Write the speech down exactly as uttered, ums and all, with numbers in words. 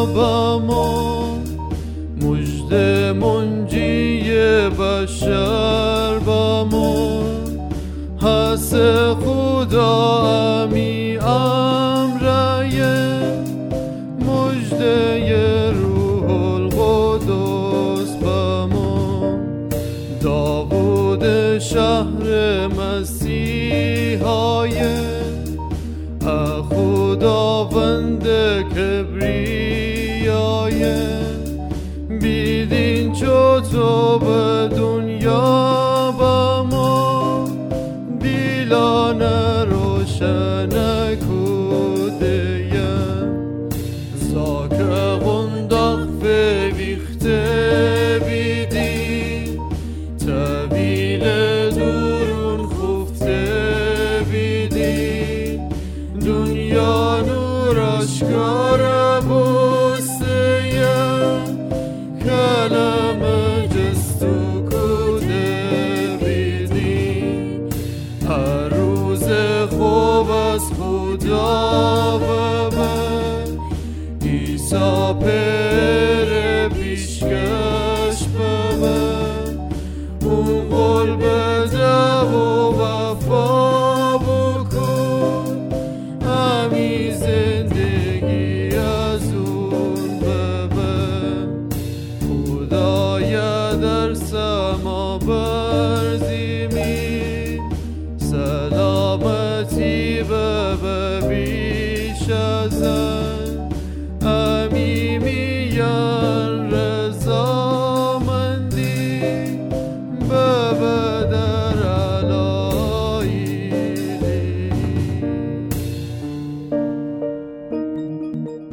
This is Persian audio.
با ما، مژده منجی بشر با ما، هست خدا امی امره، مژده روح القدس با ما. داوود شهر مسیحای خداوند کبریای، بیدین چو تو به دنیا با ما، بیلان روشن کودیم، زاکر غندق فویخته بیدی، طویل دورون خفته بیدی، دنیا نور اشکار بوسته، کلمه جستو کده بیدی، هر روز خوب از خدا و من، عیسی پر پیشکش به من، اون قول بده و وفا بکن، همی زندگی از اون ببر. خدایا در سما بر زمین، سلامتی به بیش از آن، همی میان رضامندی به در علایلی.